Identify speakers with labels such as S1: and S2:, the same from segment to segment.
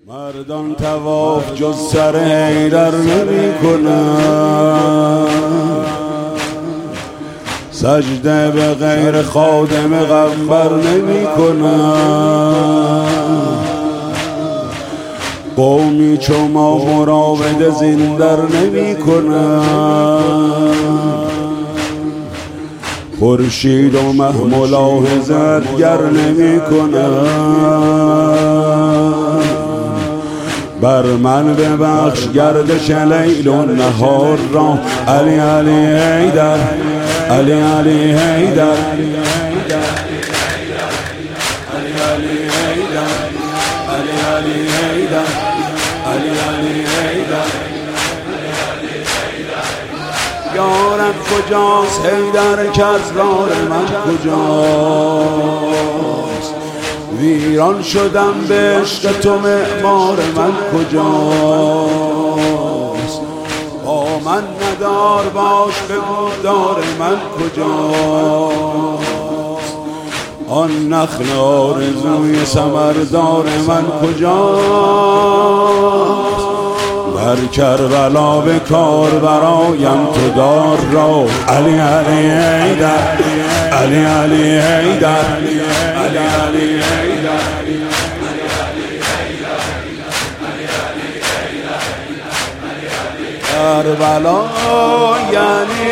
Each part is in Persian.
S1: مردان طواف جز سر حیدر نمی کنن، سجده به غیر خادم غنبر نمی کنن. قومی چو ما مراود زیندر نمی کنن، خورشید و مه ملاحظت گر نمی کنن. بر من ببخش گردش لیل و نهار را، علی علی حیدر، علی علی حیدر، علی علی حیدر، علی علی حیدر، علی علی حیدر. یارب کجاست حیدر کزدار من کجاست؟ ویران شدم به عشق تو معمار من کجاست؟ با من ندار باش بگو دار من کجاست؟ آن نخل آرزوی ثمردار من کجاست؟ در کربلا به کار برایم تو دار را، علی علی حیدر، علی علی حیدر، علی علی حیدر. کربلا یعنی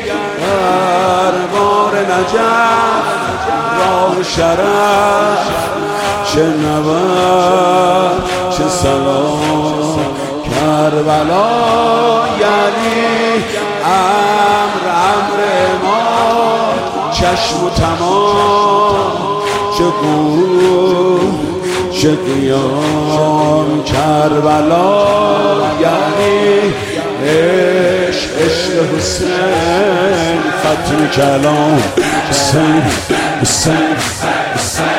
S1: دربار نجف، راه شرف، چه نبرد چه سلام. کربلا یعنی امر ما، چشم و تمام، چه گوش چه قیام. کربلا یعنی عشق حسین، ختم کلام حسین حسین حسین.